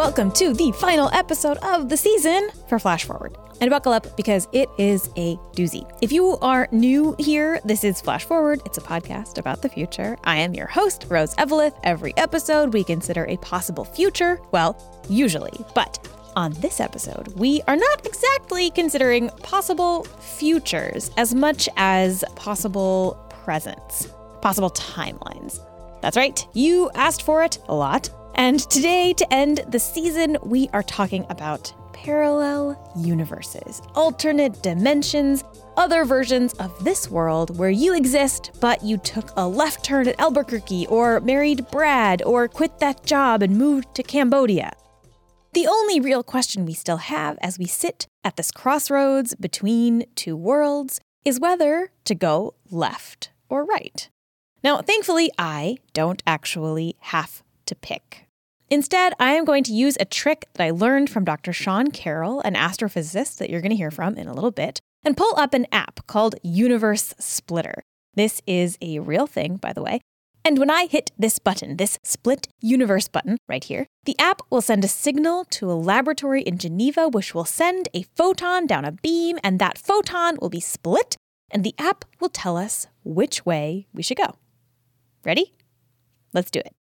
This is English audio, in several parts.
welcome to the final episode of the season for Flash Forward. And buckle up because it is a doozy. If you are new here, this is Flash Forward. It's a podcast about the future. I am your host, Rose Eveleth. Every episode, we consider a possible future. Well, usually. But on this episode, we are not exactly considering possible futures as much as possible presents, possible timelines. That's right. You asked for it a lot. And today, to end the season, we are talking about parallel universes, alternate dimensions, other versions of this world where you exist, but you took a left turn at Albuquerque, or married Brad, or quit that job and moved to Cambodia. The only real question we still have as we sit at this crossroads between two worlds is whether to go left or right. Now, thankfully, I don't actually have to pick. Instead, I am going to use a trick that I learned from Dr. Sean Carroll, an astrophysicist that you're going to hear from in a little bit, and pull up an app called Universe Splitter. This is a real thing, by the way. And when I hit this button, this split universe button right here, the app will send a signal to a laboratory in Geneva, which will send a photon down a beam, and that photon will be split, and the app will tell us which way we should go. Ready? Let's do it.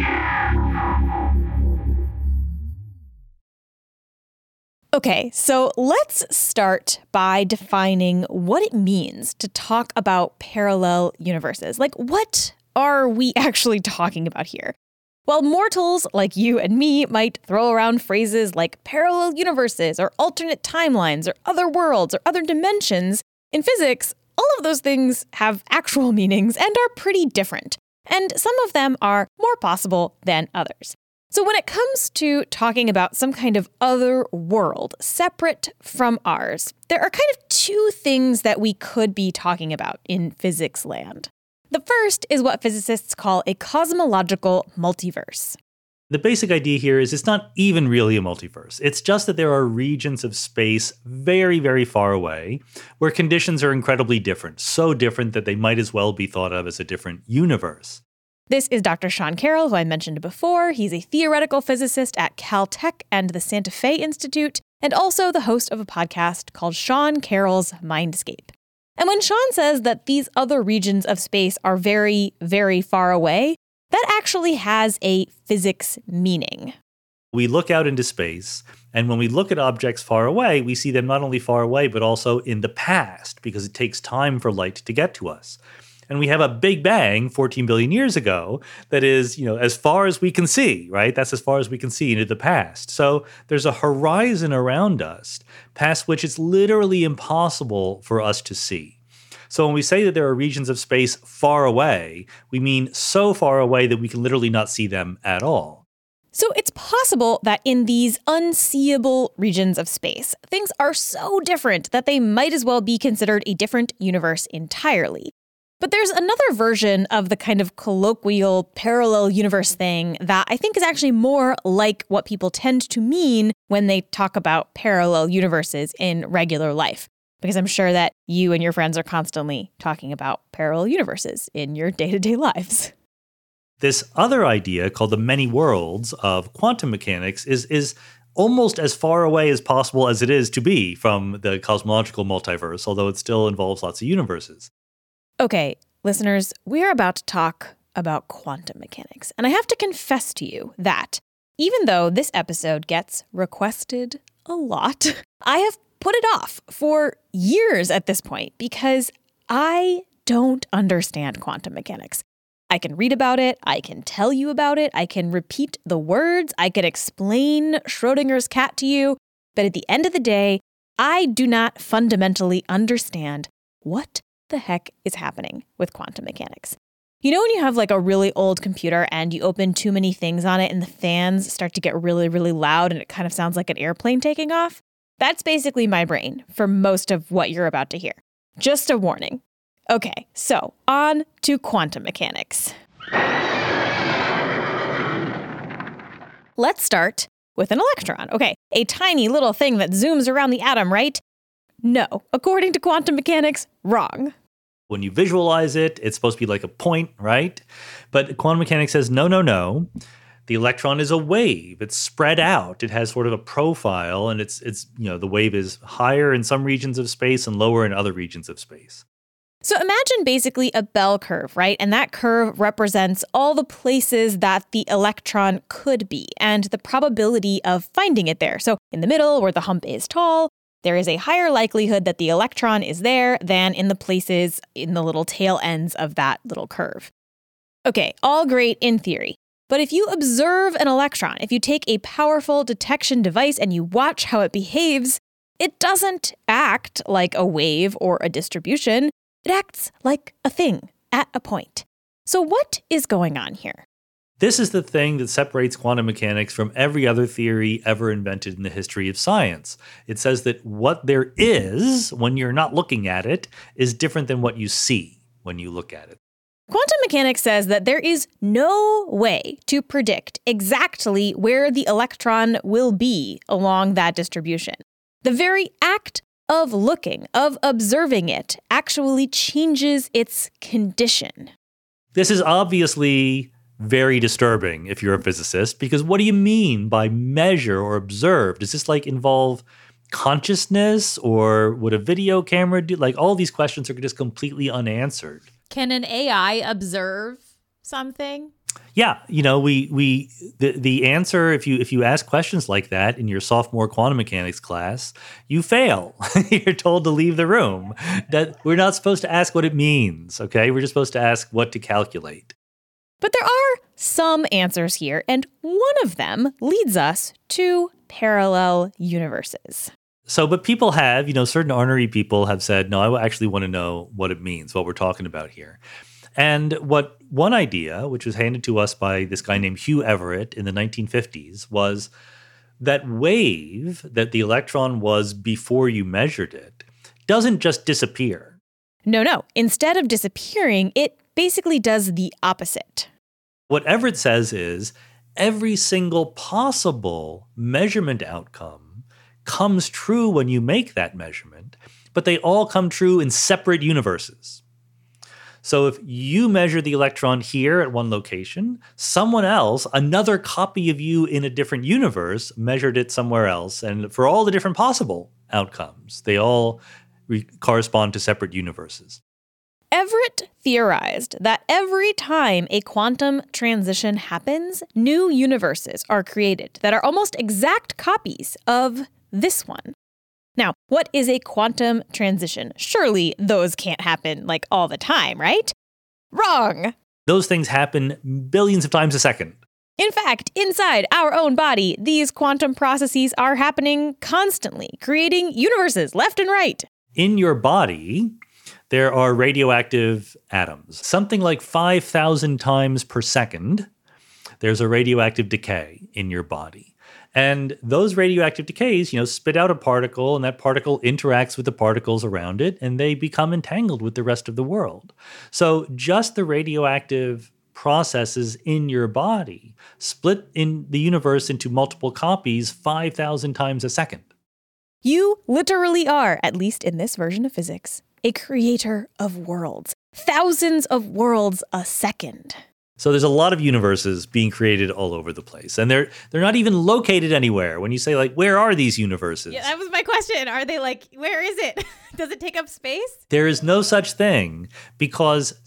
Okay, so let's start by defining what it means to talk about parallel universes. Like, what are we actually talking about here? Well, mortals like you and me might throw around phrases like parallel universes or alternate timelines or other worlds or other dimensions. In physics, all of those things have actual meanings and are pretty different. And some of them are more possible than others. So when it comes to talking about some kind of other world separate from ours, there are kind of two things that we could be talking about in physics land. The first is what physicists call a cosmological multiverse. The basic idea here is it's not even really a multiverse. It's just that there are regions of space very, very far away where conditions are incredibly different, so different that they might as well be thought of as a different universe. This is Dr. Sean Carroll, who I mentioned before. He's a theoretical physicist at Caltech and the Santa Fe Institute, and also the host of a podcast called Sean Carroll's Mindscape. And when Sean says that these other regions of space are very, very far away, that actually has a physics meaning. We look out into space, and when we look at objects far away, we see them not only far away, but also in the past, because it takes time for light to get to us. And we have a big bang 14 billion years ago that is, as far as we can see, right? That's as far as we can see into the past. So there's a horizon around us past which it's literally impossible for us to see. So when we say that there are regions of space far away, we mean so far away that we can literally not see them at all. So it's possible that in these unseeable regions of space, things are so different that they might as well be considered a different universe entirely. But there's another version of the kind of colloquial parallel universe thing that I think is actually more like what people tend to mean when they talk about parallel universes in regular life. Because I'm sure that you and your friends are constantly talking about parallel universes in your day-to-day lives. This other idea called the many worlds of quantum mechanics is almost as far away as possible as it is to be from the cosmological multiverse, although it still involves lots of universes. Okay, listeners, we're about to talk about quantum mechanics. And I have to confess to you that even though this episode gets requested a lot, I have put it off for years at this point because I don't understand quantum mechanics. I can read about it, I can tell you about it, I can repeat the words, I can explain Schrödinger's cat to you, but at the end of the day, I do not fundamentally understand what the heck is happening with quantum mechanics. You know when you have like a really old computer and you open too many things on it and the fans start to get really, really loud and it kind of sounds like an airplane taking off? That's basically my brain for most of what you're about to hear. Just a warning. Okay, so on to quantum mechanics. Let's start with an electron. Okay, a tiny little thing that zooms around the atom, right? No, according to quantum mechanics, wrong. When you visualize it, it's supposed to be like a point, right? But quantum mechanics says, no. The electron is a wave. It's spread out. It has sort of a profile, and it's the wave is higher in some regions of space and lower in other regions of space. So imagine basically a bell curve, right? And that curve represents all the places that the electron could be and the probability of finding it there. So in the middle, where the hump is tall, there is a higher likelihood that the electron is there than in the places in the little tail ends of that little curve. Okay, all great in theory. But if you observe an electron, if you take a powerful detection device and you watch how it behaves, it doesn't act like a wave or a distribution. It acts like a thing at a point. So what is going on here? This is the thing that separates quantum mechanics from every other theory ever invented in the history of science. It says that what there is when you're not looking at it is different than what you see when you look at it. Quantum mechanics says that there is no way to predict exactly where the electron will be along that distribution. The very act of looking, of observing it, actually changes its condition. This is obviously very disturbing if you're a physicist, because what do you mean by measure or observe? Does this involve consciousness, or would a video camera do? All these questions are just completely unanswered. Can an AI observe something? Yeah, the answer, if you ask questions like that in your sophomore quantum mechanics class, you fail. You're told to leave the room. That we're not supposed to ask what it means, okay? We're just supposed to ask what to calculate. But there are some answers here, and one of them leads us to parallel universes. But people have, certain ornery people have said, no, I actually want to know what it means, what we're talking about here. And one idea, which was handed to us by this guy named Hugh Everett in the 1950s, was that wave that the electron was before you measured it doesn't just disappear. No. Instead of disappearing, it basically does the opposite. What Everett says is every single possible measurement outcome comes true when you make that measurement, but they all come true in separate universes. So if you measure the electron here at one location, someone else, another copy of you in a different universe, measured it somewhere else. And for all the different possible outcomes, they all correspond to separate universes. Everett theorized that every time a quantum transition happens, new universes are created that are almost exact copies of this one. Now, what is a quantum transition? Surely those can't happen all the time, right? Wrong! Those things happen billions of times a second. In fact, inside our own body, these quantum processes are happening constantly, creating universes left and right. In your body, there are radioactive atoms. Something like 5,000 times per second, there's a radioactive decay in your body. And those radioactive decays, spit out a particle, and that particle interacts with the particles around it, and they become entangled with the rest of the world. So just the radioactive processes in your body split in the universe into multiple copies 5,000 times a second. You literally are, at least in this version of physics, a creator of worlds. Thousands of worlds a second. So there's a lot of universes being created all over the place. And they're not even located anywhere. When you say, where are these universes? Yeah, that was my question. Are they where is it? Does it take up space? There is no such thing, because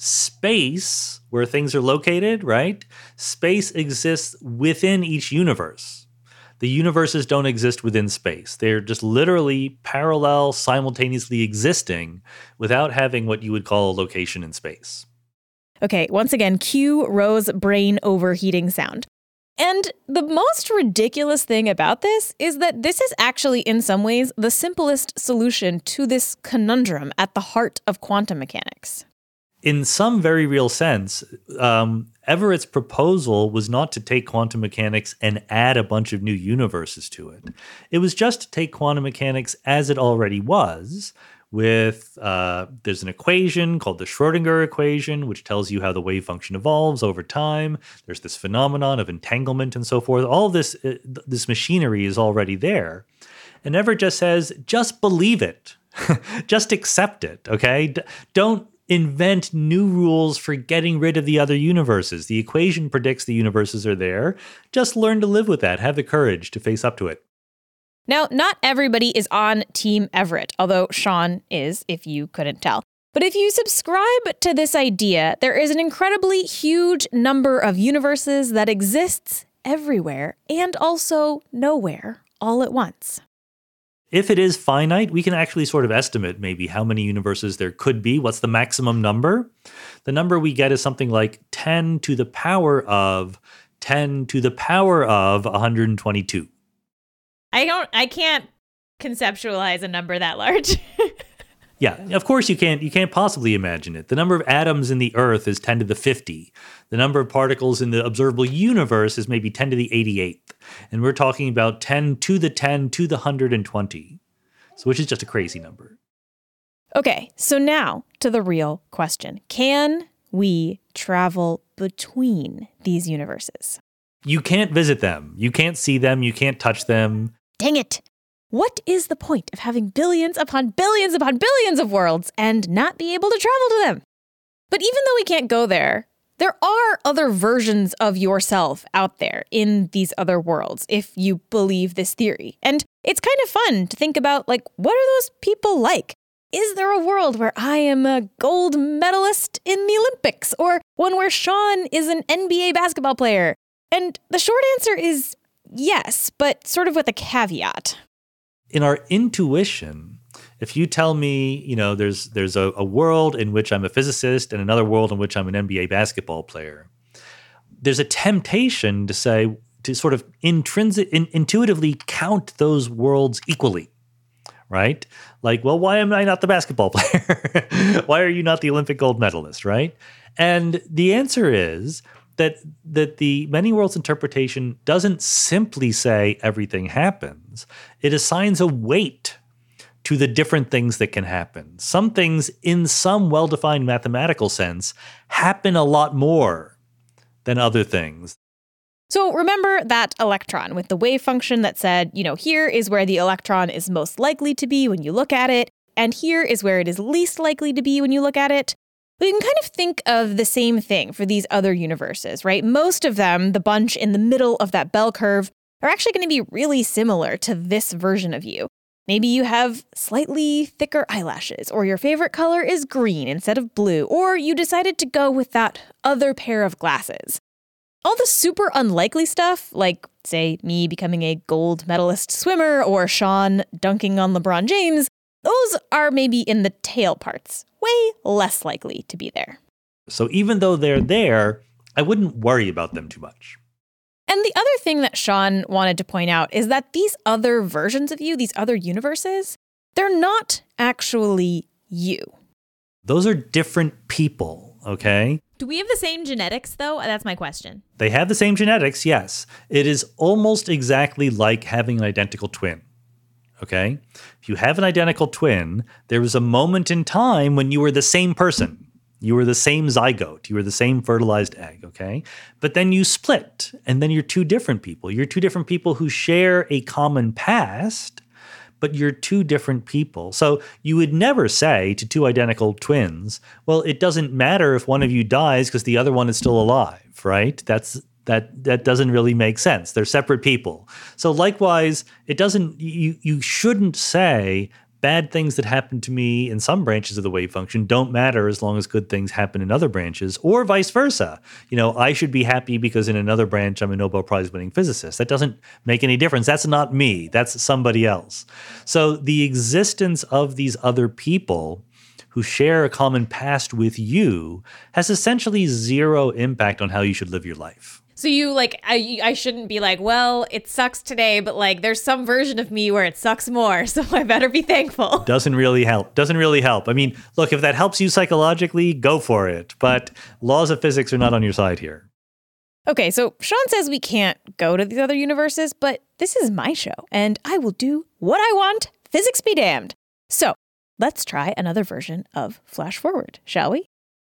space, where things are located, right? Space exists within each universe. The universes don't exist within space. They're just literally parallel, simultaneously existing without having what you would call a location in space. Okay, once again, cue Rose brain overheating sound. And the most ridiculous thing about this is that this is actually, in some ways, the simplest solution to this conundrum at the heart of quantum mechanics. In some very real sense, Everett's proposal was not to take quantum mechanics and add a bunch of new universes to it. It was just to take quantum mechanics as it already was, with there's an equation called the Schrödinger equation, which tells you how the wave function evolves over time. There's this phenomenon of entanglement and so forth. All this machinery is already there. And Everett just says, just believe it. Just accept it, okay? Don't invent new rules for getting rid of the other universes. The equation predicts the universes are there. Just learn to live with that. Have the courage to face up to it. Now, not everybody is on Team Everett, although Sean is, if you couldn't tell. But if you subscribe to this idea, there is an incredibly huge number of universes that exists everywhere and also nowhere all at once. If it is finite, we can actually sort of estimate maybe how many universes there could be. What's the maximum number? The number we get is something like 10 to the power of 10 to the power of 122. I can't conceptualize a number that large. Yeah, of course you can't possibly imagine it. The number of atoms in the Earth is 10 to the 50. The number of particles in the observable universe is maybe 10 to the 88th. And we're talking about 10 to the 10 to the 120. So which is just a crazy number. Okay, so now to the real question. Can we travel between these universes? You can't visit them. You can't see them. You can't touch them. Dang it! What is the point of having billions upon billions upon billions of worlds and not be able to travel to them? But even though we can't go there, there are other versions of yourself out there in these other worlds, if you believe this theory. And it's kind of fun to think about, like, what are those people like? Is there a world where I am a gold medalist in the Olympics, or one where Sean is an NBA basketball player? And the short answer is yes, but sort of with a caveat. In our intuition, if you tell me, there's a world in which I'm a physicist and another world in which I'm an NBA basketball player, there's a temptation to sort of intuitively count those worlds equally, right? Like, well, why am I not the basketball player? Why are you not the Olympic gold medalist, right? And the answer is that the many worlds interpretation doesn't simply say everything happens. It assigns a weight to the different things that can happen. Some things, in some well-defined mathematical sense, happen a lot more than other things. So remember that electron with the wave function that said, here is where the electron is most likely to be when you look at it, and here is where it is least likely to be when you look at it? But you can kind of think of the same thing for these other universes, right? Most of them, the bunch in the middle of that bell curve, are actually going to be really similar to this version of you. Maybe you have slightly thicker eyelashes, or your favorite color is green instead of blue, or you decided to go with that other pair of glasses. All the super unlikely stuff, like, say, me becoming a gold medalist swimmer or Sean dunking on LeBron James, those are maybe in the tail parts, way less likely to be there. So even though they're there, I wouldn't worry about them too much. And the other thing that Sean wanted to point out is that these other versions of you, these other universes, they're not actually you. Those are different people, okay? Do we have the same genetics, though? That's my question. They have the same genetics, yes. It is almost exactly like having an identical twin. Okay? If you have an identical twin, there was a moment in time when you were the same person. You were the same zygote. You were the same fertilized egg, okay? But then you split, and then you're two different people. You're two different people who share a common past, but you're two different people. So you would never say to two identical twins, well, it doesn't matter if one of you dies because the other one is still alive, right? That doesn't really make sense. They're separate people. So likewise, you shouldn't say bad things that happen to me in some branches of the wave function don't matter as long as good things happen in other branches, or vice versa. I should be happy because in another branch I'm a Nobel Prize winning physicist. That doesn't make any difference. That's not me. That's somebody else. So the existence of these other people who share a common past with you has essentially zero impact on how you should live your life. So you I shouldn't be like, well, it sucks today, but there's some version of me where it sucks more, so I better be thankful. Doesn't really help. I mean, look, if that helps you psychologically, go for it. But laws of physics are not on your side here. Okay, so Sean says we can't go to these other universes, but this is my show, and I will do what I want, physics be damned. So let's try another version of Flash Forward, shall we?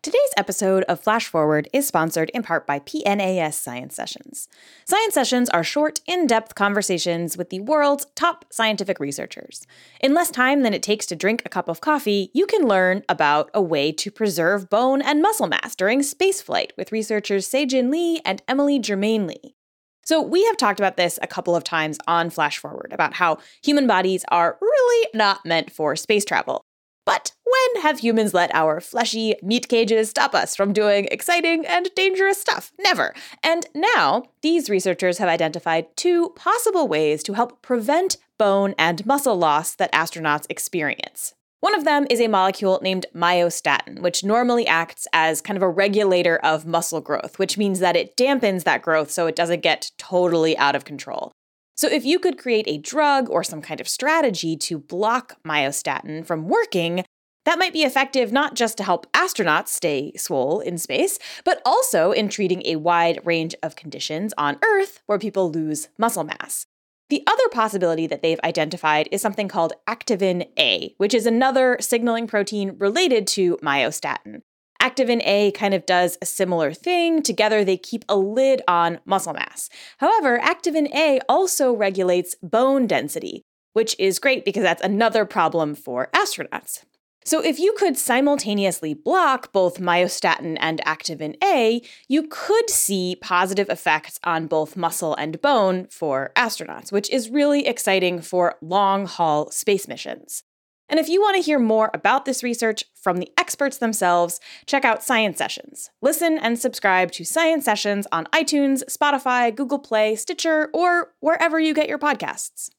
Today's episode of Flash Forward is sponsored in part by PNAS Science Sessions. Science Sessions are short, in-depth conversations with the world's top scientific researchers. In less time than it takes to drink a cup of coffee, you can learn about a way to preserve bone and muscle mass during spaceflight with researchers Se-Jin Lee and Emily Germain Lee. So we have talked about this a couple of times on Flash Forward, about how human bodies are really not meant for space travel. But when have humans let our fleshy meat cages stop us from doing exciting and dangerous stuff? Never. And now, these researchers have identified two possible ways to help prevent bone and muscle loss that astronauts experience. One of them is a molecule named myostatin, which normally acts as kind of a regulator of muscle growth, which means that it dampens that growth so it doesn't get totally out of control. So if you could create a drug or some kind of strategy to block myostatin from working, that might be effective not just to help astronauts stay swole in space, but also in treating a wide range of conditions on Earth where people lose muscle mass. The other possibility that they've identified is something called activin A, which is another signaling protein related to myostatin. Activin A kind of does a similar thing. Together, they keep a lid on muscle mass. However, activin A also regulates bone density, which is great because that's another problem for astronauts. So if you could simultaneously block both myostatin and activin A, you could see positive effects on both muscle and bone for astronauts, which is really exciting for long-haul space missions. And if you want to hear more about this research from the experts themselves, check out Science Sessions. Listen and subscribe to Science Sessions on iTunes, Spotify, Google Play, Stitcher, or wherever you get your podcasts.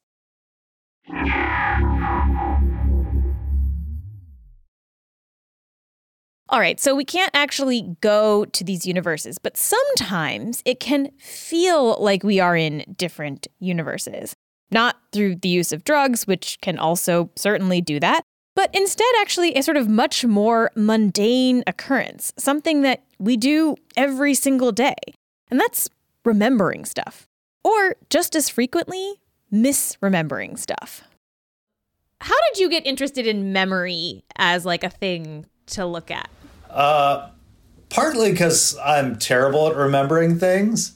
All right, so we can't actually go to these universes, but sometimes it can feel like we are in different universes. Not through the use of drugs, which can also certainly do that, but instead actually a sort of much more mundane occurrence, something that we do every single day. And that's remembering stuff. Or just as frequently, misremembering stuff. How did you get interested in memory as like a thing to look at? Partly because I'm terrible at remembering things.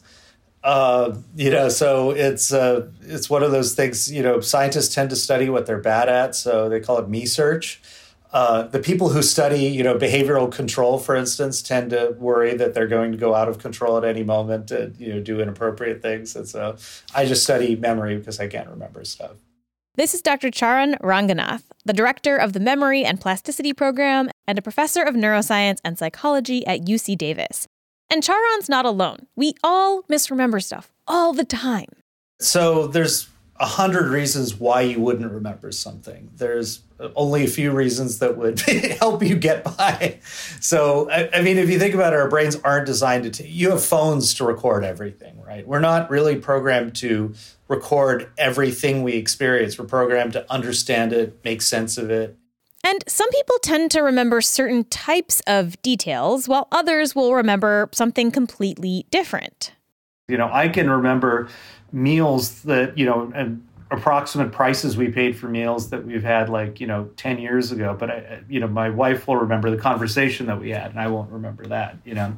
So it's one of those things, scientists tend to study what they're bad at. So they call it me-search. The people who study, behavioral control, for instance, tend to worry that they're going to go out of control at any moment and, do inappropriate things. And so I just study memory because I can't remember stuff. This is Dr. Charan Ranganath, the director of the Memory and Plasticity Program and a professor of neuroscience and psychology at UC Davis. And Charan's not alone. We all misremember stuff all the time. So there's 100 reasons why you wouldn't remember something. There's only a few reasons that would help you get by. So, if you think about it, our brains aren't designed to you have phones to record everything, right? We're not really programmed to record everything we experience. We're programmed to understand it, make sense of it. And some people tend to remember certain types of details, while others will remember something completely different. I can remember meals that, and approximate prices we paid for meals that we've had 10 years ago. But, my wife will remember the conversation that we had, and I won't remember that,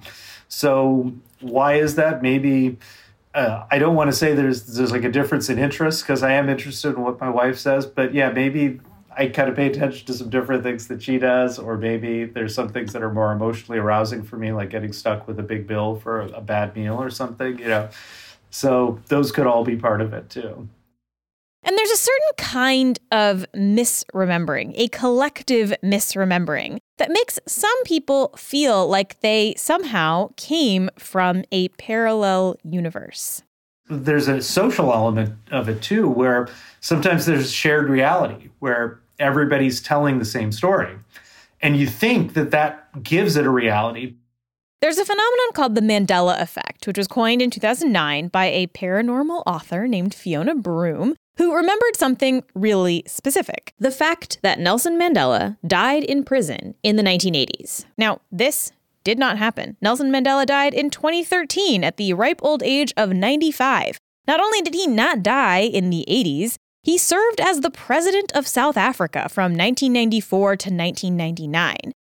So why is that? Maybe I don't want to say there's like a difference in interest because I am interested in what my wife says. But, yeah, maybe I kind of pay attention to some different things that she does, or maybe there's some things that are more emotionally arousing for me, like getting stuck with a big bill for a bad meal or something, So those could all be part of it, too. And there's a certain kind of misremembering, a collective misremembering, that makes some people feel like they somehow came from a parallel universe. There's a social element of it, too, where sometimes there's shared reality, where everybody's telling the same story. And you think that gives it a reality. There's a phenomenon called the Mandela effect, which was coined in 2009 by a paranormal author named Fiona Broome, who remembered something really specific. The fact that Nelson Mandela died in prison in the 1980s. Now, this did not happen. Nelson Mandela died in 2013 at the ripe old age of 95. Not only did he not die in the 80s, he served as the president of South Africa from 1994 to 1999.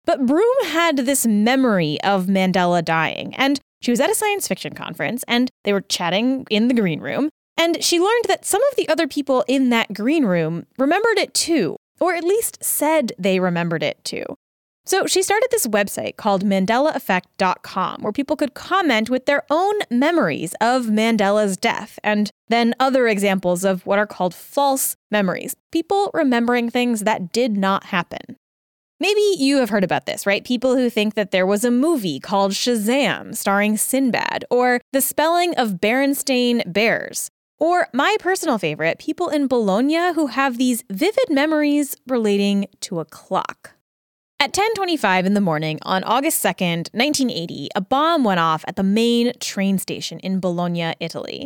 But Broom had this memory of Mandela dying, and she was at a science fiction conference, and they were chatting in the green room, and she learned that some of the other people in that green room remembered it too, or at least said they remembered it too. So she started this website called MandelaEffect.com, where people could comment with their own memories of Mandela's death, and then other examples of what are called false memories, people remembering things that did not happen. Maybe you have heard about this, right? People who think that there was a movie called Shazam starring Sinbad, or the spelling of Berenstain Bears. Or my personal favorite, people in Bologna who have these vivid memories relating to a clock. At 10:25 in the morning on August 2nd, 1980, a bomb went off at the main train station in Bologna, Italy.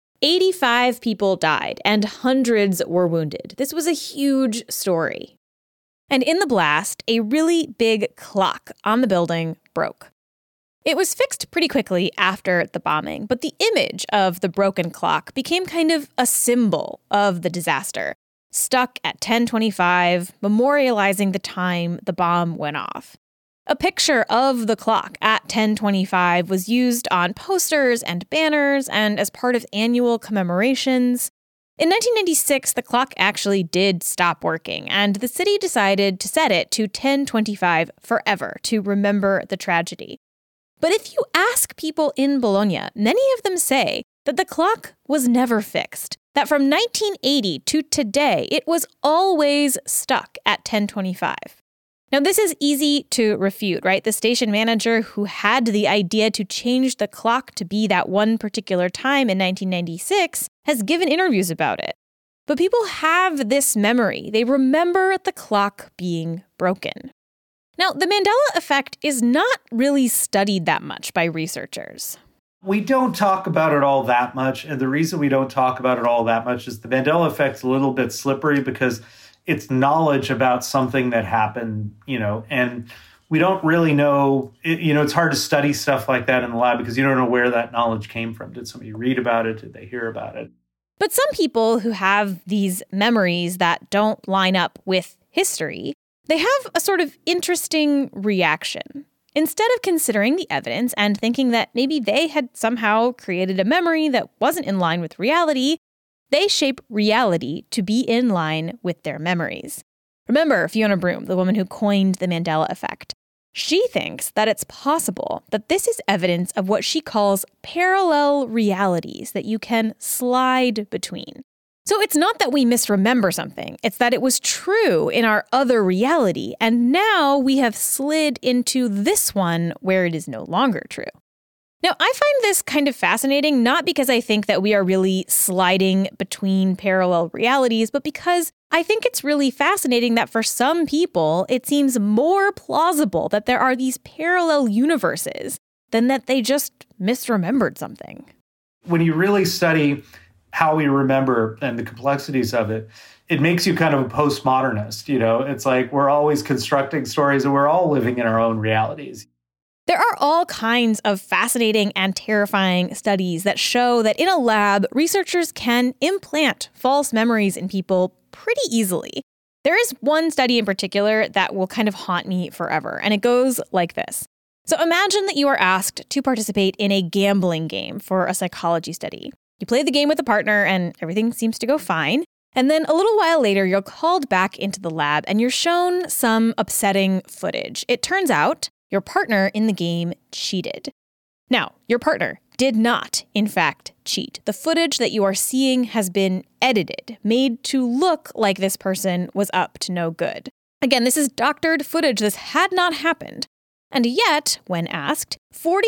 85 people died and hundreds were wounded. This was a huge story. And in the blast, a really big clock on the building broke. It was fixed pretty quickly after the bombing, but the image of the broken clock became kind of a symbol of the disaster, stuck at 10:25, memorializing the time the bomb went off. A picture of the clock at 10:25 was used on posters and banners and as part of annual commemorations. In 1996, the clock actually did stop working, and the city decided to set it to 10:25 forever to remember the tragedy. But if you ask people in Bologna, many of them say that the clock was never fixed, that from 1980 to today, it was always stuck at 10:25. Now, this is easy to refute, right? The station manager who had the idea to change the clock to be that one particular time in 1996 has given interviews about it. But people have this memory. They remember the clock being broken. Now, the Mandela effect is not really studied that much by researchers. We don't talk about it all that much. And the reason we don't talk about it all that much is the Mandela effect's a little bit slippery because it's knowledge about something that happened, and we don't really know, it's hard to study stuff like that in the lab because you don't know where that knowledge came from. Did somebody read about it? Did they hear about it? But some people who have these memories that don't line up with history, they have a sort of interesting reaction. Instead of considering the evidence and thinking that maybe they had somehow created a memory that wasn't in line with reality, they shape reality to be in line with their memories. Remember Fiona Broom, the woman who coined the Mandela effect. She thinks that it's possible that this is evidence of what she calls parallel realities that you can slide between. So it's not that we misremember something, it's that it was true in our other reality, and now we have slid into this one where it is no longer true. Now, I find this kind of fascinating, not because I think that we are really sliding between parallel realities, but because I think it's really fascinating that for some people, it seems more plausible that there are these parallel universes than that they just misremembered something. When you really study how we remember and the complexities of it, it makes you kind of a postmodernist. It's like we're always constructing stories and we're all living in our own realities. There are all kinds of fascinating and terrifying studies that show that in a lab, researchers can implant false memories in people pretty easily. There is one study in particular that will kind of haunt me forever, and it goes like this. So imagine that you are asked to participate in a gambling game for a psychology study. You play the game with a partner and everything seems to go fine. And then a little while later, you're called back into the lab and you're shown some upsetting footage. It turns out your partner in the game cheated. Now, your partner did not, in fact, cheat. The footage that you are seeing has been edited, made to look like this person was up to no good. Again, this is doctored footage. This had not happened. And yet, when asked,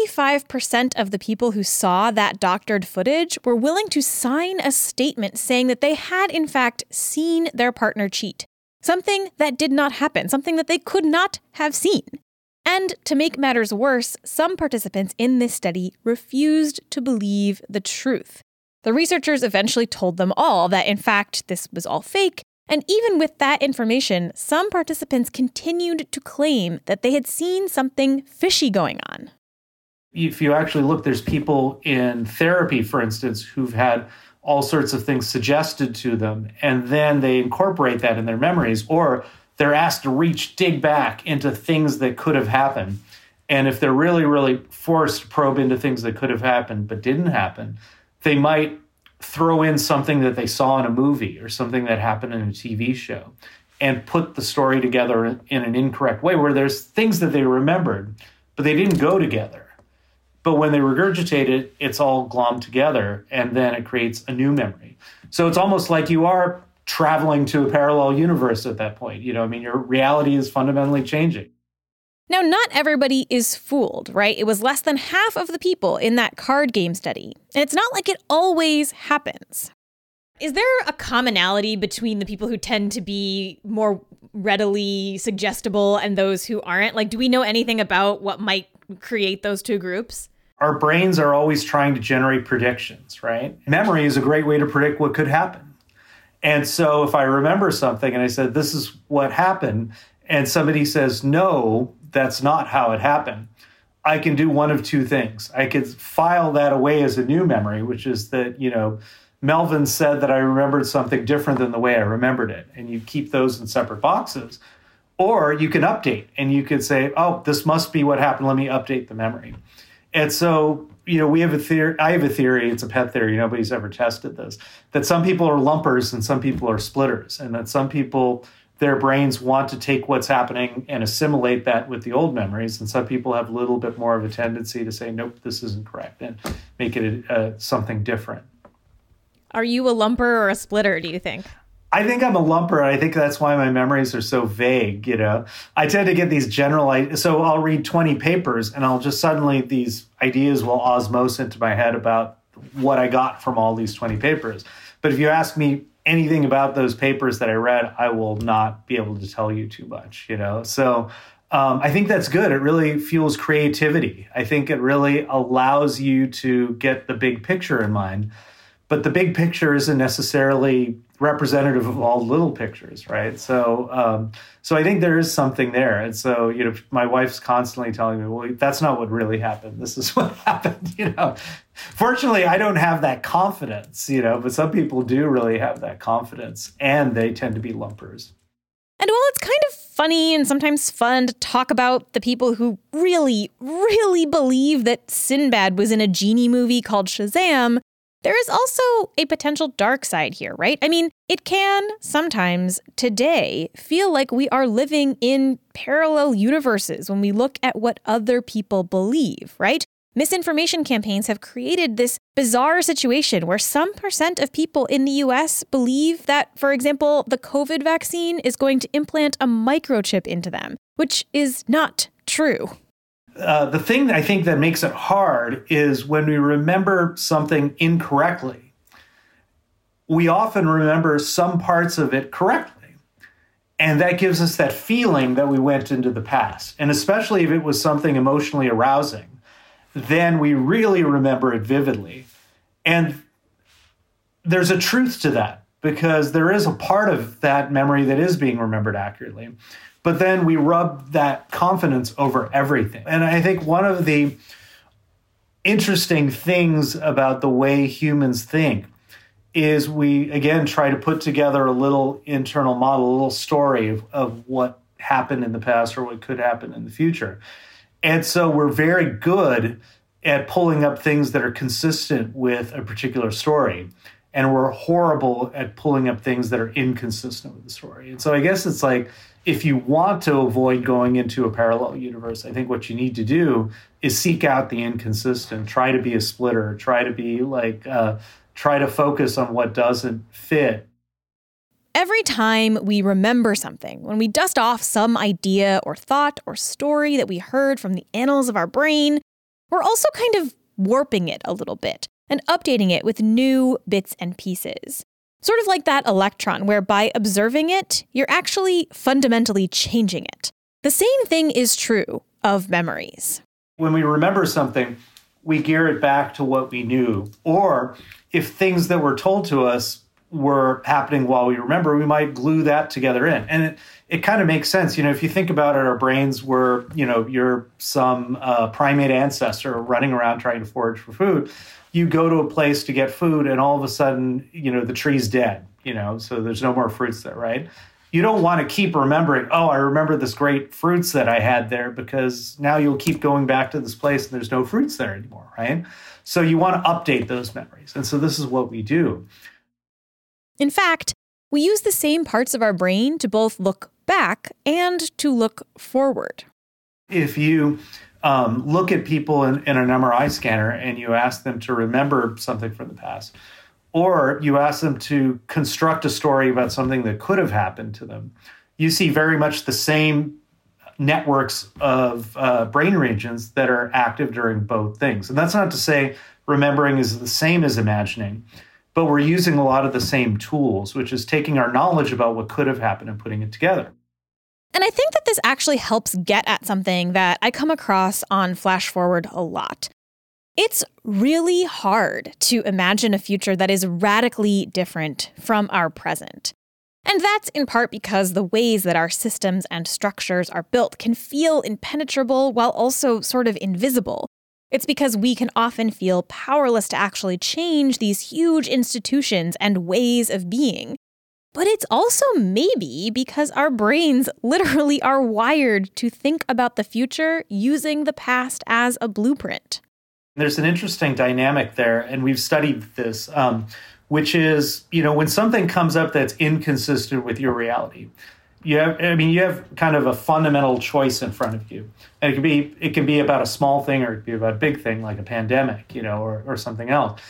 45% of the people who saw that doctored footage were willing to sign a statement saying that they had, in fact, seen their partner cheat. Something that did not happen, something that they could not have seen. And to make matters worse, some participants in this study refused to believe the truth. The researchers eventually told them all that, in fact, this was all fake. And even with that information, some participants continued to claim that they had seen something fishy going on. If you actually look, there's people in therapy, for instance, who've had all sorts of things suggested to them, and then they incorporate that in their memories, or they're asked to dig back into things that could have happened. And if they're really, really forced to probe into things that could have happened but didn't happen, they might throw in something that they saw in a movie or something that happened in a TV show and put the story together in an incorrect way, where there's things that they remembered, but they didn't go together. But when they regurgitate it, it's all glommed together, and then it creates a new memory. So it's almost like you are traveling to a parallel universe at that point. Your reality is fundamentally changing. Now, not everybody is fooled, right? It was less than half of the people in that card game study. And it's not like it always happens. Is there a commonality between the people who tend to be more readily suggestible and those who aren't? Like, do we know anything about what might create those two groups? Our brains are always trying to generate predictions, right? Memory is a great way to predict what could happen. And so if I remember something and I said, this is what happened, and somebody says, no, that's not how it happened, I can do one of two things. I could file that away as a new memory, which is that, Melvin said that I remembered something different than the way I remembered it. And you keep those in separate boxes. Or you can update and you could say, oh, this must be what happened. Let me update the memory. And so, we have a theory. I have a theory. It's a pet theory. Nobody's ever tested this. That some people are lumpers and some people are splitters. And that some people, their brains want to take what's happening and assimilate that with the old memories. And some people have a little bit more of a tendency to say, nope, this isn't correct, and make it something different. Are you a lumper or a splitter, do you think? I think I'm a lumper. I think that's why my memories are so vague, I tend to get these so I'll read 20 papers and I'll just suddenly, these ideas will osmose into my head about what I got from all these 20 papers. But if you ask me anything about those papers that I read, I will not be able to tell you too much, So I think that's good. It really fuels creativity. I think it really allows you to get the big picture in mind. But the big picture isn't necessarily representative of all little pictures, right? So I think there is something there. And so, my wife's constantly telling me, well, that's not what really happened. This is what happened, Fortunately, I don't have that confidence, but some people do really have that confidence, and they tend to be lumpers. And while it's kind of funny and sometimes fun to talk about the people who really, really believe that Sinbad was in a genie movie called Shazam, there is also a potential dark side here, right? I mean, it can sometimes today feel like we are living in parallel universes when we look at what other people believe, right? Misinformation campaigns have created this bizarre situation where some % of people in the US believe that, for example, the COVID vaccine is going to implant a microchip into them, which is not true. The thing I think that makes it hard is when we remember something incorrectly, we often remember some parts of it correctly. And that gives us that feeling that we went into the past. And especially if it was something emotionally arousing, then we really remember it vividly. And there's a truth to that, because there is a part of that memory that is being remembered accurately. But then we rub that confidence over everything. And I think one of the interesting things about the way humans think is we, again, try to put together a little internal model, a little story of what happened in the past or what could happen in the future. And so we're very good at pulling up things that are consistent with a particular story. And we're horrible at pulling up things that are inconsistent with the story. And so I guess it's like, if you want to avoid going into a parallel universe, I think what you need to do is seek out the inconsistent, try to be a splitter, try to focus on what doesn't fit. Every time we remember something, when we dust off some idea or thought or story that we heard from the annals of our brain, we're also kind of warping it a little bit and updating it with new bits and pieces. Sort of like that electron, where by observing it, you're actually fundamentally changing it. The same thing is true of memories. When we remember something, we gear it back to what we knew. Or if things that were told to us were happening while we remember, we might glue that together in. And it kind of makes sense. If you think about it, our brains were, you're some primate ancestor running around trying to forage for food. You go to a place to get food and all of a sudden, the tree's dead, so there's no more fruits there, right? you don't want to keep remembering, oh, I remember this great fruits that I had there, because now you'll keep going back to this place and there's no fruits there anymore, right? So you want to update those memories. And so this is what we do. In fact, we use the same parts of our brain to both look back and to look forward. If you look at people in an MRI scanner and you ask them to remember something from the past, or you ask them to construct a story about something that could have happened to them, you see very much the same networks of brain regions that are active during both things. And that's not to say remembering is the same as imagining, but we're using a lot of the same tools, which is taking our knowledge about what could have happened and putting it together. And I think that this actually helps get at something that I come across on Flash Forward a lot. It's really hard to imagine a future that is radically different from our present. And that's in part because the ways that our systems and structures are built can feel impenetrable while also sort of invisible. It's because we can often feel powerless to actually change these huge institutions and ways of being. But it's also maybe because our brains literally are wired to think about the future using the past as a blueprint. There's an interesting dynamic there, and we've studied this, which is, when something comes up that's inconsistent with your reality, you have kind of a fundamental choice in front of you. And it can be about a small thing, or it can be about a big thing like a pandemic, or something else.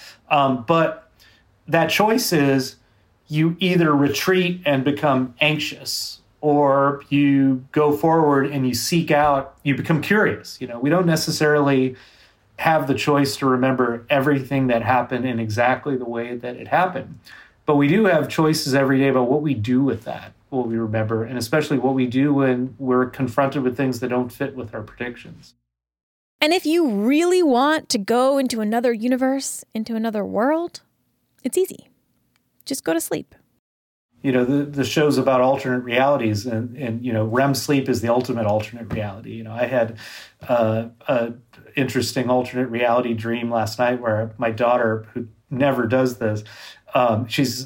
But that choice is, you either retreat and become anxious, or you go forward and you seek out, you become curious. We don't necessarily have the choice to remember everything that happened in exactly the way that it happened. But we do have choices every day about what we do with that, what we remember, and especially what we do when we're confronted with things that don't fit with our predictions. And if you really want to go into another universe, into another world, it's easy. Just go to sleep. The show's about alternate realities, and REM sleep is the ultimate alternate reality. I had a interesting alternate reality dream last night where my daughter, who never does this, she's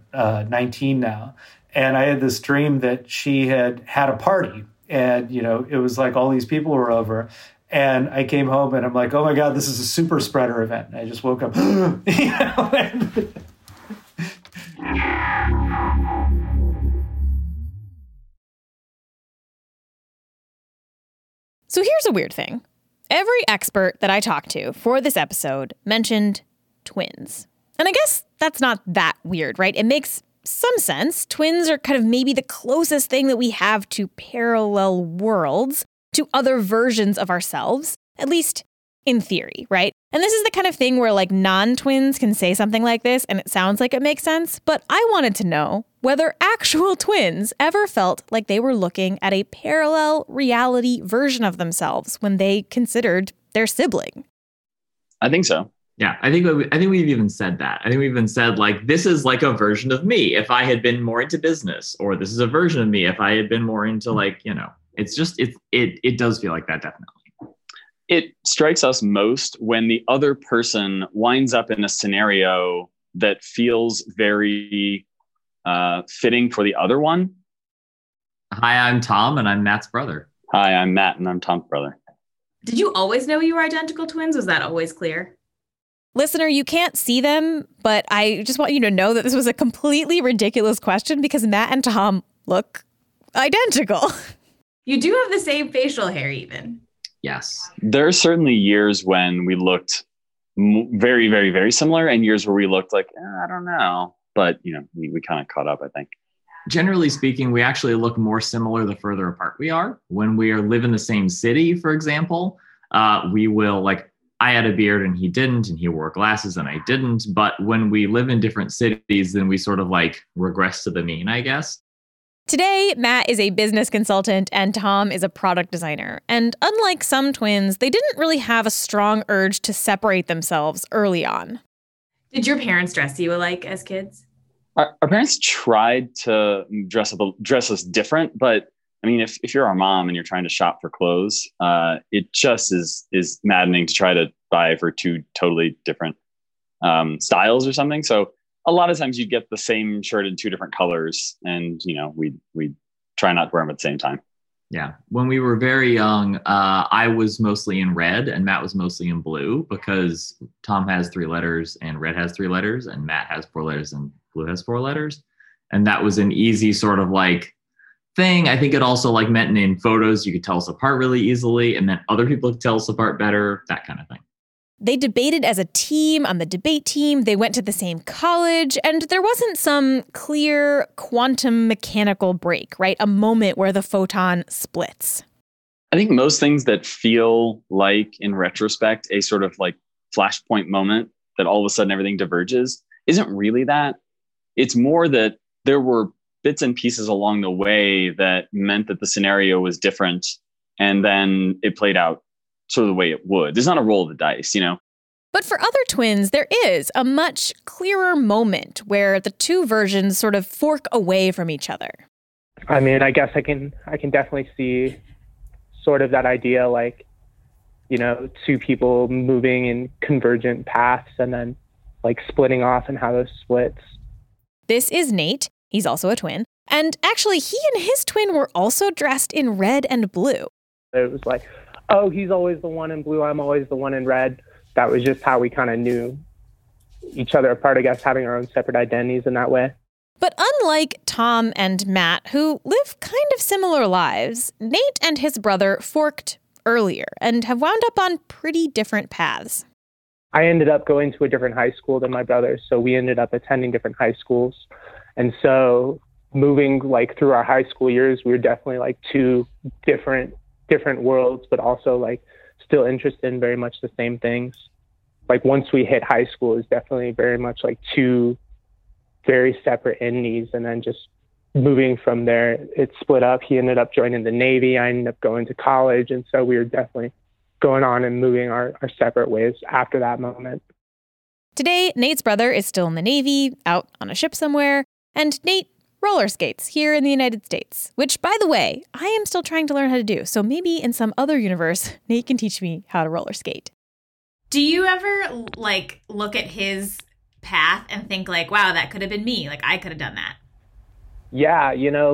19 now, and I had this dream that she had a party, and it was like all these people were over. And I came home and I'm like, oh my God, this is a super spreader event. And I just woke up, So here's a weird thing. Every expert that I talked to for this episode mentioned twins. And I guess that's not that weird, right? It makes some sense. Twins are kind of maybe the closest thing that we have to parallel worlds, to other versions of ourselves, at least in theory, right? And this is the kind of thing where like non-twins can say something like this and it sounds like it makes sense, but I wanted to know whether actual twins ever felt like they were looking at a parallel reality version of themselves when they considered their sibling. I think so. Yeah, I think we've even said that. I think we've even said like, this is like a version of me if I had been more into business, or this is a version of me if I had been more into it's just, it does feel like that, definitely. It strikes us most when the other person winds up in a scenario that feels very fitting for the other one. Hi, I'm Tom, and I'm Matt's brother. Hi, I'm Matt, and I'm Tom's brother. Did you always know you were identical twins? Was that always clear? Listener, you can't see them, but I just want you to know that this was a completely ridiculous question because Matt and Tom look identical. You do have the same facial hair even. Yes. There are certainly years when we looked very, very, very similar, and years where we looked like, I don't know. But, we kind of caught up, I think. Generally speaking, we actually look more similar the further apart we are. When we live in the same city, for example, we will I had a beard and he didn't, and he wore glasses and I didn't. But when we live in different cities, then we sort of regress to the mean, I guess. Today, Matt is a business consultant and Tom is a product designer. And unlike some twins, they didn't really have a strong urge to separate themselves early on. Did your parents dress you alike as kids? Our parents tried to dress us different, but I mean, if you're our mom and you're trying to shop for clothes, it just is maddening to try to buy for two totally different styles or something. So a lot of times you'd get the same shirt in 2 different colors, and we try not to wear them at the same time. Yeah. When we were very young, I was mostly in red and Matt was mostly in blue, because Tom has 3 letters and red has 3 letters, and Matt has 4 letters and blue has 4 letters. And that was an easy sort of like thing. I think it also like meant in photos, you could tell us apart really easily, and then other people could tell us apart better, that kind of thing. They debated as a team on the debate team. They went to the same college, and there wasn't some clear quantum mechanical break, right? A moment where the photon splits. I think most things that feel like, in retrospect, a sort of like flashpoint moment that all of a sudden everything diverges isn't really that. It's more that there were bits and pieces along the way that meant that the scenario was different, and then it played out sort of the way it would. There's not a roll of the dice, But for other twins, there is a much clearer moment where the 2 versions sort of fork away from each other. I mean, I guess I can definitely see sort of that idea, like, 2 people moving in convergent paths and then like splitting off and how those splits. This is Nate. He's also a twin. And actually, he and his twin were also dressed in red and blue. It was like, oh, he's always the one in blue, I'm always the one in red. That was just how we kind of knew each other apart, I guess, having our own separate identities in that way. But unlike Tom and Matt, who live kind of similar lives, Nate and his brother forked earlier and have wound up on pretty different paths. I ended up going to a different high school than my brother, so we ended up attending different high schools. And so moving like through our high school years, we were definitely like 2 different worlds, but also like still interested in very much the same things. Like once we hit high school, it's definitely very much like 2 very separate entities. And then just moving from there, it split up. He ended up joining the Navy. I ended up going to college. And so we were definitely going on and moving our separate ways after that moment. Today, Nate's brother is still in the Navy, out on a ship somewhere, and Nate roller skates here in the United States, which, by the way, I am still trying to learn how to do. So maybe in some other universe, Nate can teach me how to roller skate. Do you ever like look at his path and think like, wow, that could have been me. Like I could have done that. Yeah.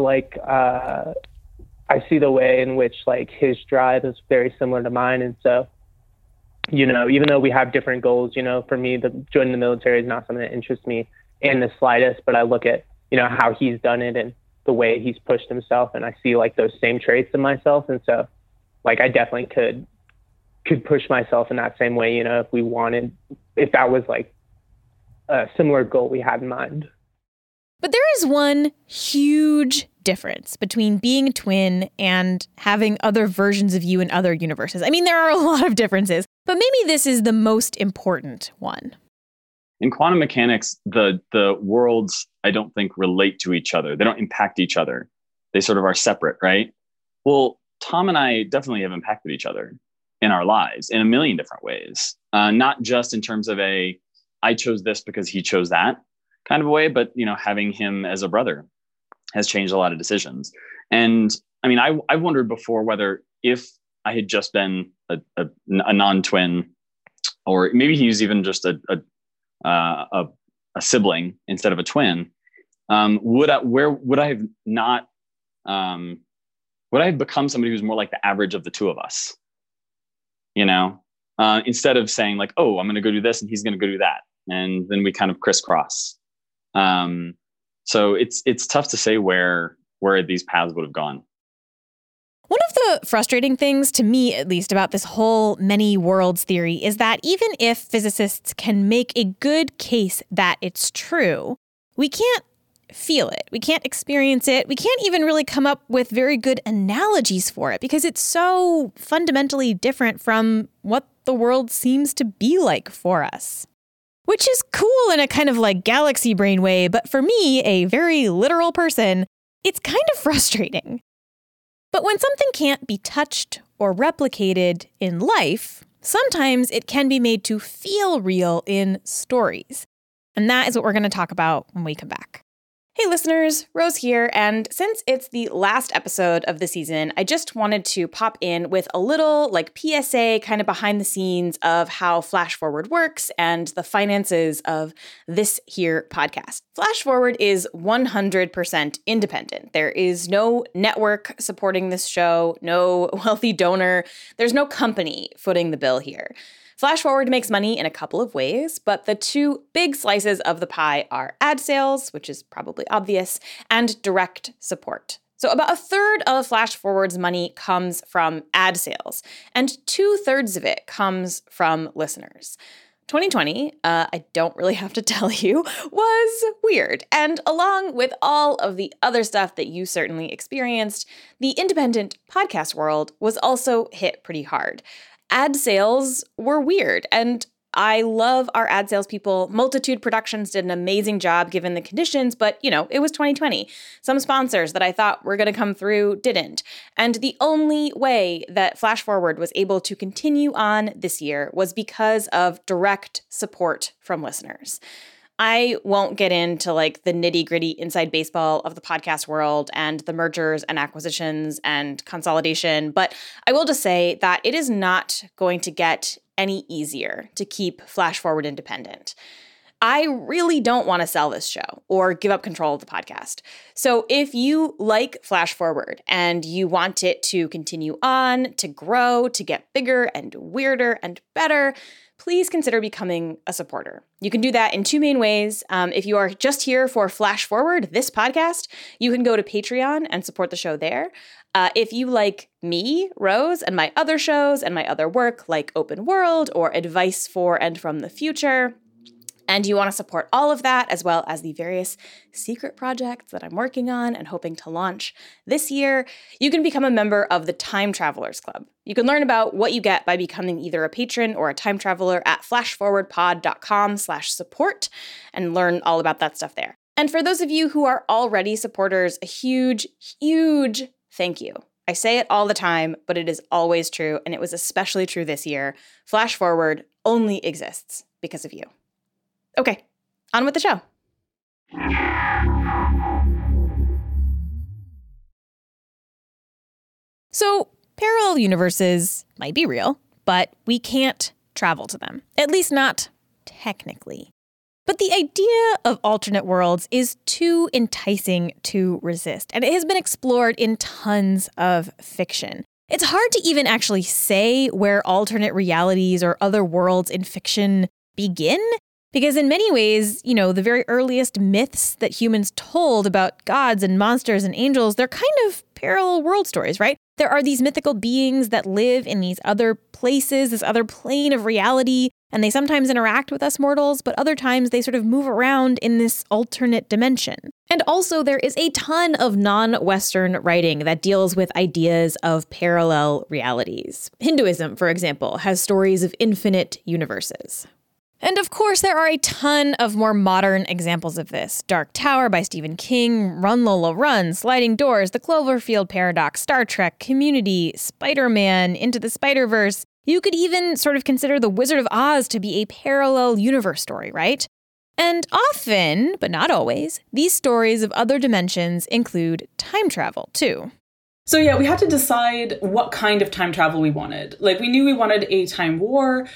I see the way in which like his drive is very similar to mine. And so, even though we have different goals, for me, joining the military is not something that interests me in the slightest, but I look at, how he's done it and the way he's pushed himself. And I see like those same traits in myself. And so like, I definitely could push myself in that same way, if that was like a similar goal we had in mind. But there is one huge difference between being a twin and having other versions of you in other universes. I mean, there are a lot of differences, but maybe this is the most important one. In quantum mechanics, the worlds, I don't think, relate to each other. They don't impact each other. They sort of are separate, right? Well, Tom and I definitely have impacted each other in our lives in a million different ways. Not just in terms of I chose this because he chose that kind of a way, but, having him as a brother has changed a lot of decisions. And I mean, I've wondered before whether if I had just been a non-twin, or maybe he was even just a sibling instead of a twin, would I have become somebody who's more like the average of the 2 of us? Instead of saying like, oh, I'm going to go do this and he's going to go do that, and then we kind of crisscross. So it's tough to say where these paths would have gone. One of the frustrating things, to me at least, about this whole many worlds theory is that even if physicists can make a good case that it's true, we can't feel it. We can't experience it. We can't even really come up with very good analogies for it because it's so fundamentally different from what the world seems to be like for us. Which is cool in a kind of like galaxy brain way, but for me, a very literal person, it's kind of frustrating. But when something can't be touched or replicated in life, sometimes it can be made to feel real in stories. And that is what we're going to talk about when we come back. Hey listeners, Rose here, and since it's the last episode of the season, I just wanted to pop in with a little PSA kind of behind the scenes of how Flash Forward works and the finances of this here podcast. Flash Forward is 100% independent. There is no network supporting this show, no wealthy donor, there's no company footing the bill here. Flash Forward makes money in a couple of ways, but the two big slices of the pie are ad sales, which is probably obvious, and direct support. So about a third of Flash Forward's money comes from ad sales, and 2/3 of it comes from listeners. 2020, I don't really have to tell you, was weird. And along with all of the other stuff that you certainly experienced, the independent podcast world was also hit pretty hard. Ad sales were weird, and I love our ad sales people. Multitude Productions did an amazing job given the conditions, but, it was 2020. Some sponsors that I thought were going to come through didn't. And the only way that Flash Forward was able to continue on this year was because of direct support from listeners. I won't get into the nitty-gritty inside baseball of the podcast world and the mergers and acquisitions and consolidation, but I will just say that it is not going to get any easier to keep Flash Forward independent. I really don't want to sell this show or give up control of the podcast. So if you like Flash Forward and you want it to continue on, to grow, to get bigger and weirder and better, please consider becoming a supporter. You can do that in two main ways. If you are just here for Flash Forward, this podcast, you can go to Patreon and support the show there. If you like me, Rose, and my other shows and my other work like Open World or Advice for and from the Future, and you want to support all of that, as well as the various secret projects that I'm working on and hoping to launch this year, you can become a member of the Time Travelers Club. You can learn about what you get by becoming either a patron or a time traveler at flashforwardpod.com/support and learn all about that stuff there. And for those of you who are already supporters, a huge, huge thank you. I say it all the time, but it is always true, and it was especially true this year. Flash Forward only exists because of you. Okay, on with the show. So, parallel universes might be real, but we can't travel to them, at least not technically. But the idea of alternate worlds is too enticing to resist, and it has been explored in tons of fiction. It's hard to even actually say where alternate realities or other worlds in fiction begin, because in many ways, the very earliest myths that humans told about gods and monsters and angels, they're kind of parallel world stories, right? There are these mythical beings that live in these other places, this other plane of reality, and they sometimes interact with us mortals, but other times they sort of move around in this alternate dimension. And also there is a ton of non-Western writing that deals with ideas of parallel realities. Hinduism, for example, has stories of infinite universes. And of course, there are a ton of more modern examples of this. Dark Tower by Stephen King, Run Lola Run, Sliding Doors, The Cloverfield Paradox, Star Trek, Community, Spider-Man, Into the Spider-Verse. You could even sort of consider The Wizard of Oz to be a parallel universe story, right? And often, but not always, these stories of other dimensions include time travel, too. So yeah, we had to decide what kind of time travel we wanted. We knew we wanted a time war.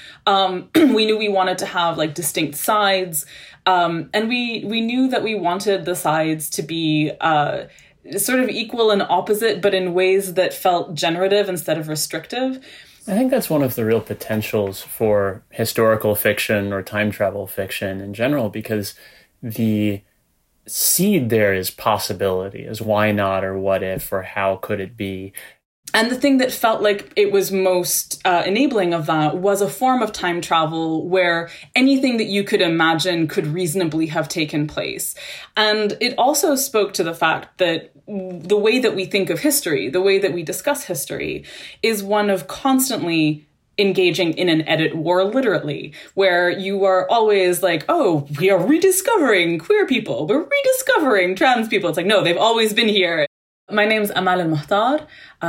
We knew we wanted to have distinct sides. And we knew that we wanted the sides to be sort of equal and opposite, but in ways that felt generative instead of restrictive. I think that's one of the real potentials for historical fiction or time travel fiction in general, because the seed there is possibility, is why not or what if or how could it be. And the thing that felt like it was most enabling of that was a form of time travel where anything that you could imagine could reasonably have taken place. And it also spoke to the fact that the way that we think of history, the way that we discuss history, is one of constantly engaging in an edit war, literally, where you are always like, oh, we are rediscovering queer people, we're rediscovering trans people. It's no, they've always been here. My name's Amal Al-Muhtar.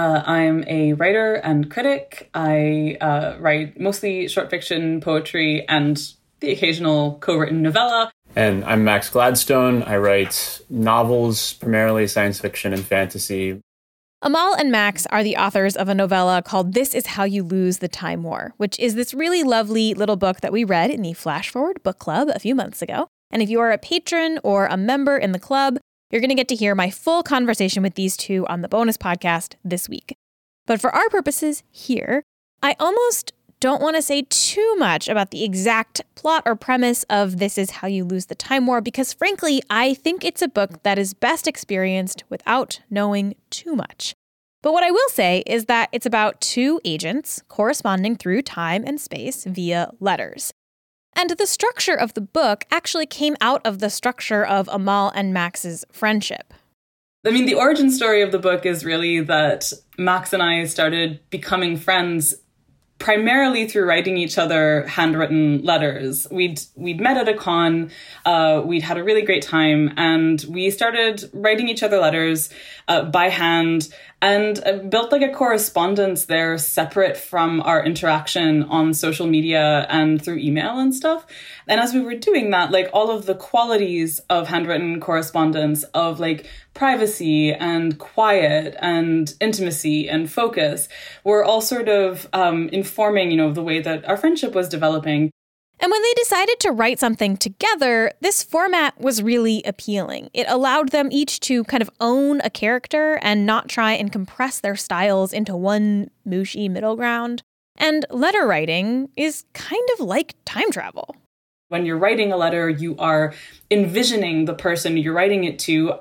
I'm a writer and critic. I write mostly short fiction, poetry, and the occasional co-written novella. And I'm Max Gladstone. I write novels, primarily science fiction and fantasy. Amal and Max are the authors of a novella called This Is How You Lose the Time War, which is this really lovely little book that we read in the Flash Forward Book Club a few months ago. And if you are a patron or a member in the club, you're going to get to hear my full conversation with these two on the bonus podcast this week. But for our purposes here, I almost don't want to say too much about the exact plot or premise of This Is How You Lose the Time War because, frankly, I think it's a book that is best experienced without knowing too much. But what I will say is that it's about two agents corresponding through time and space via letters. And the structure of the book actually came out of the structure of Amal and Max's friendship. I mean, the origin story of the book is really that Max and I started becoming friends primarily through writing each other handwritten letters. We'd met at a con, we'd had a really great time, and we started writing each other letters by hand and built like a correspondence there separate from our interaction on social media and through email and stuff. And as we were doing that, like all of the qualities of handwritten correspondence of like privacy and quiet and intimacy and focus were all sort of informing, the way that our friendship was developing. And when they decided to write something together, this format was really appealing. It allowed them each to kind of own a character and not try and compress their styles into one mushy middle ground. And letter writing is kind of like time travel. When you're writing a letter, you are envisioning the person you're writing it to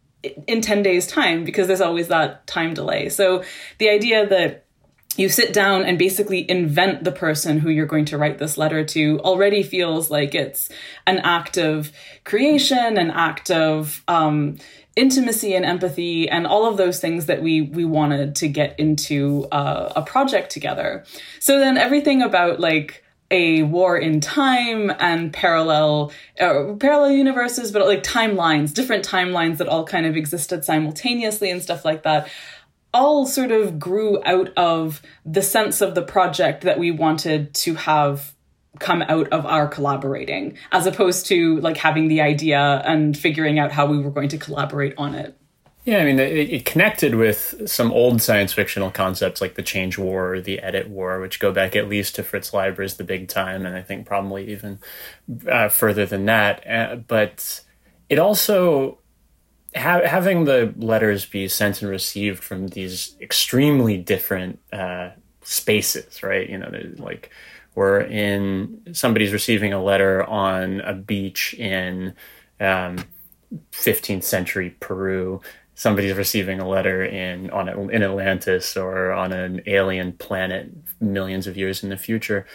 in 10 days' time, because there's always that time delay. So the idea that you sit down and basically invent the person who you're going to write this letter to already feels like it's an act of creation, an act of intimacy and empathy, and all of those things that we wanted to get into a project together. So then everything about like a war in time and parallel universes, but like timelines, different timelines that all kind of existed simultaneously and stuff like that, all sort of grew out of the sense of the project that we wanted to have come out of our collaborating, as opposed to like having the idea and figuring out how we were going to collaborate on it. Yeah, I mean, it connected with some old science fictional concepts like the change war or the edit war, which go back at least to Fritz Leiber's The Big Time, and I think probably even further than that. But it also, having the letters be sent and received from these extremely different spaces, right? Like somebody's receiving a letter on a beach in 15th century Peru. Somebody's receiving a letter in Atlantis or on an alien planet millions of years in the future.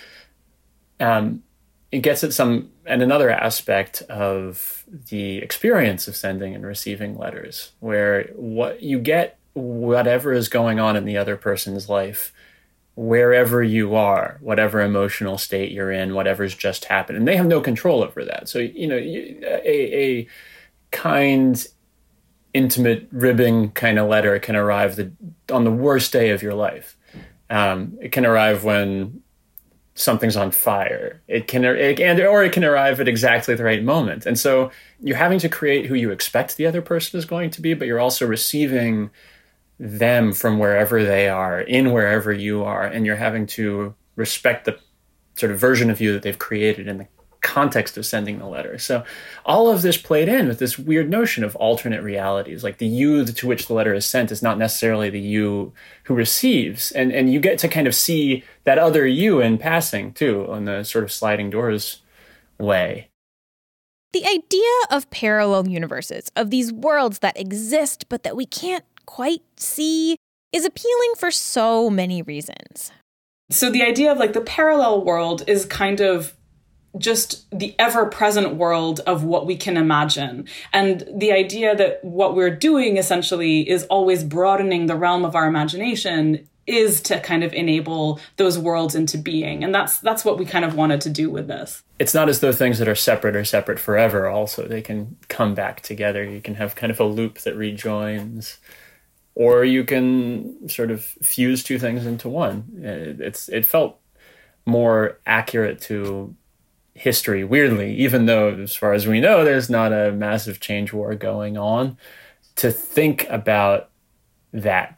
It gets at another aspect of the experience of sending and receiving letters, where what you get, whatever is going on in the other person's life, wherever you are, whatever emotional state you're in, whatever's just happened, and they have no control over that. So, a kind, intimate, ribbing kind of letter can arrive on the worst day of your life. It can arrive when something's on fire. It can arrive at exactly the right moment. And so you're having to create who you expect the other person is going to be, but you're also receiving them from wherever they are, in wherever you are, and you're having to respect the sort of version of you that they've created in the context of sending the letter. So all of this played in with this weird notion of alternate realities. Like the you to which the letter is sent is not necessarily the you who receives. And you get to kind of see that other you in passing too, on the sort of sliding doors way. The idea of parallel universes, of these worlds that exist but that we can't quite see, is appealing for so many reasons. So the idea of like the parallel world is kind of just the ever-present world of what we can imagine. And the idea that what we're doing essentially is always broadening the realm of our imagination is to kind of enable those worlds into being. And that's what we kind of wanted to do with this. It's not as though things that are separate forever also. They can come back together. You can have kind of a loop that rejoins. Or you can sort of fuse two things into one. It felt more accurate to history, weirdly, even though, as far as we know, there's not a massive change war going on, to think about that,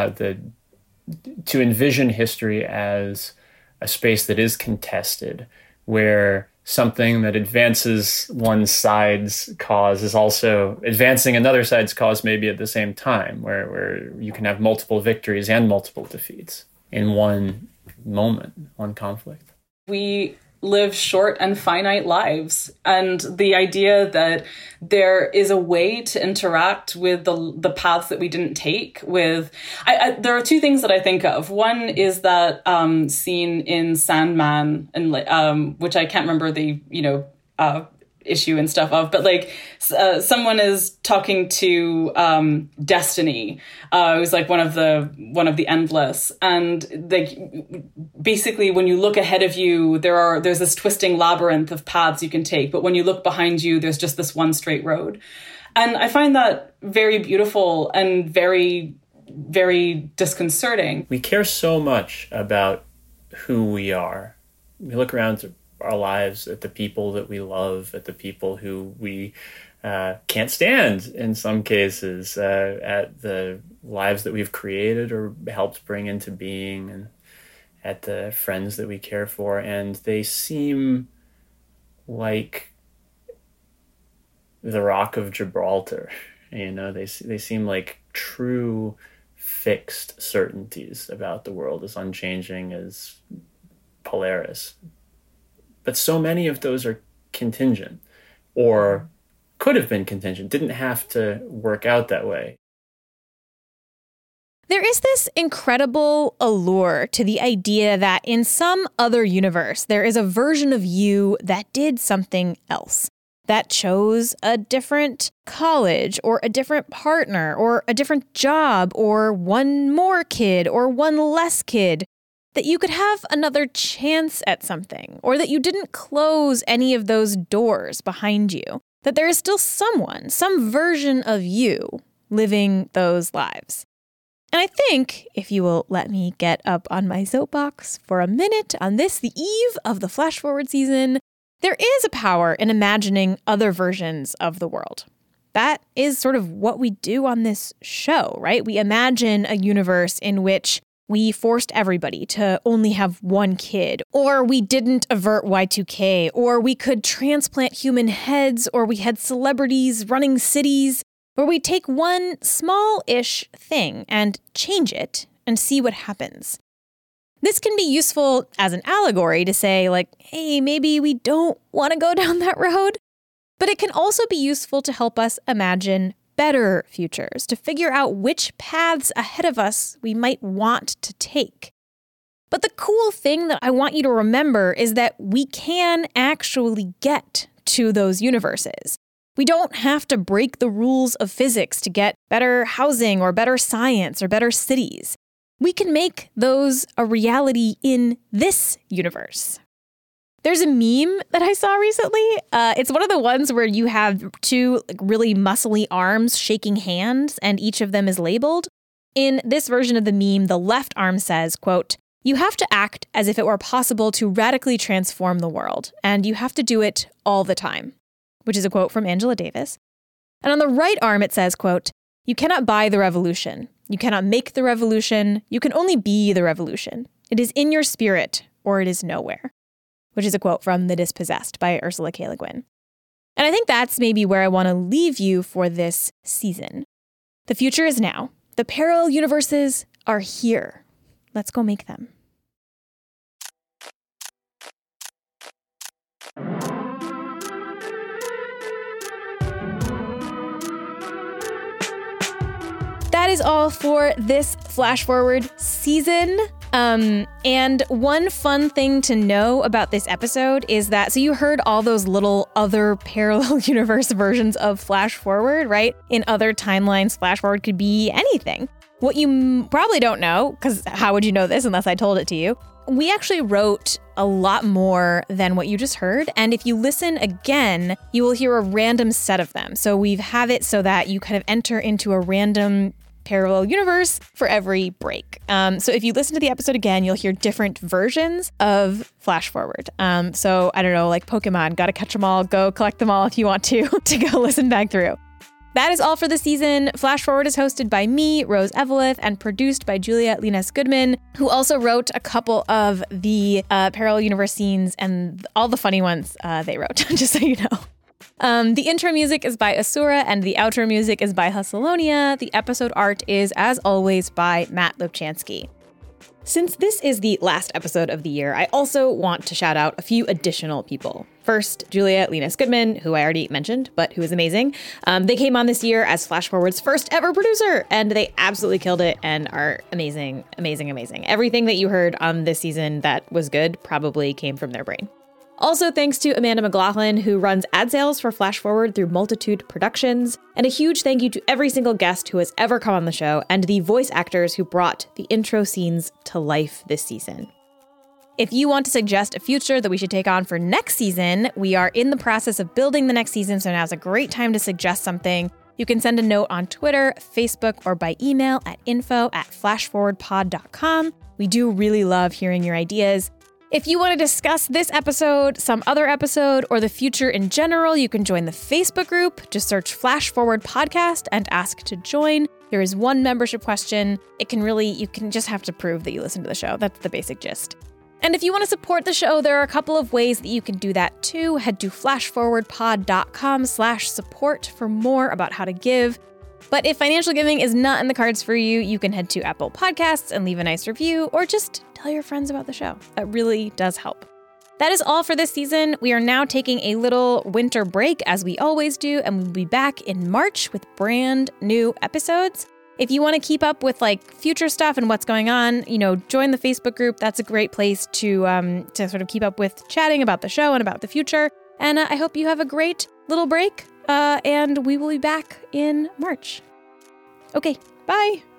to envision history as a space that is contested, where something that advances one side's cause is also advancing another side's cause, maybe at the same time, where you can have multiple victories and multiple defeats in one moment, one conflict. We live short and finite lives, and the idea that there is a way to interact with the paths that we didn't take with there are two things that I think of. One is that scene in Sandman, and which I can't remember the issue and stuff of, but like someone is talking to Destiny, who's like one of the endless, and like basically when you look ahead of you, there's this twisting labyrinth of paths you can take, but when you look behind you, there's just this one straight road. And I find that very beautiful and very, very disconcerting. We care so much about who we are. We look around our lives at the people that we love, at the people who we can't stand in some cases, at the lives that we've created or helped bring into being, and at the friends that we care for. And they seem like the Rock of Gibraltar. They seem like true fixed certainties about the world, as unchanging as Polaris. But so many of those are contingent, or could have been contingent, didn't have to work out that way. There is this incredible allure to the idea that in some other universe, there is a version of you that did something else, that chose a different college or a different partner or a different job or one more kid or one less kid, that you could have another chance at something, or that you didn't close any of those doors behind you, that there is still someone, some version of you living those lives. And I think, if you will let me get up on my soapbox for a minute on this, the eve of the Flash Forward season, there is a power in imagining other versions of the world. That is sort of what we do on this show, right? We imagine a universe in which we forced everybody to only have one kid, or we didn't avert Y2K, or we could transplant human heads, or we had celebrities running cities, where we take one small-ish thing and change it and see what happens. This can be useful as an allegory to say, like, hey, maybe we don't want to go down that road, but it can also be useful to help us imagine better futures, to figure out which paths ahead of us we might want to take. But the cool thing that I want you to remember is that we can actually get to those universes. We don't have to break the rules of physics to get better housing or better science or better cities. We can make those a reality in this universe. There's a meme that I saw recently. It's one of the ones where you have two really muscly arms shaking hands, and each of them is labeled. In this version of the meme, the left arm says, quote, "You have to act as if it were possible to radically transform the world, and you have to do it all the time," which is a quote from Angela Davis. And on the right arm, it says, quote, "You cannot buy the revolution. You cannot make the revolution. You can only be the revolution. It is in your spirit, or it is nowhere," which is a quote from The Dispossessed by Ursula K. Le Guin. And I think that's maybe where I want to leave you for this season. The future is now. The parallel universes are here. Let's go make them. That is all for this Flash Forward season. And one fun thing to know about this episode is that, so you heard all those little other parallel universe versions of Flash Forward, right? In other timelines, Flash Forward could be anything. What you probably don't know, because how would you know this unless I told it to you? We actually wrote a lot more than what you just heard. And if you listen again, you will hear a random set of them. So we have it so that you kind of enter into a random parallel universe for every break. So if you listen to the episode again, you'll hear different versions of Flash Forward. So I don't know, like Pokemon, gotta catch them all, go collect them all if you want to go listen back through. That is all for the season. Flash Forward is hosted by me, Rose Eveleth, and produced by Julia Lines Goodman, who also wrote a couple of the parallel universe scenes and all the funny ones they wrote, just so you know. The intro music is by Asura, and the outro music is by Hustleonia. The episode art is, as always, by Matt Lubchansky. Since this is the last episode of the year, I also want to shout out a few additional people. First, Julia Lines Goodman, who I already mentioned, but who is amazing. They came on this year as Flash Forward's first ever producer, and they absolutely killed it and are amazing, amazing, amazing. Everything that you heard on this season that was good probably came from their brain. Also, thanks to Amanda McLaughlin, who runs ad sales for Flash Forward through Multitude Productions. And a huge thank you to every single guest who has ever come on the show and the voice actors who brought the intro scenes to life this season. If you want to suggest a future that we should take on for next season, we are in the process of building the next season, so now's a great time to suggest something. You can send a note on Twitter, Facebook, or by email at info@flashforwardpod.com. We do really love hearing your ideas. If you want to discuss this episode, some other episode, or the future in general, you can join the Facebook group. Just search Flash Forward Podcast and ask to join. There is one membership question. You can just have to prove that you listen to the show. That's the basic gist. And if you want to support the show, there are a couple of ways that you can do that too. Head to flashforwardpod.com/support for more about how to give. But if financial giving is not in the cards for you, you can head to Apple Podcasts and leave a nice review, or just tell your friends about the show. That really does help. That is all for this season. We are now taking a little winter break, as we always do, and we'll be back in March with brand new episodes. If you want to keep up with like future stuff and what's going on, join the Facebook group. That's a great place to sort of keep up with chatting about the show and about the future. And I hope you have a great little break. And we will be back in March. Okay, bye.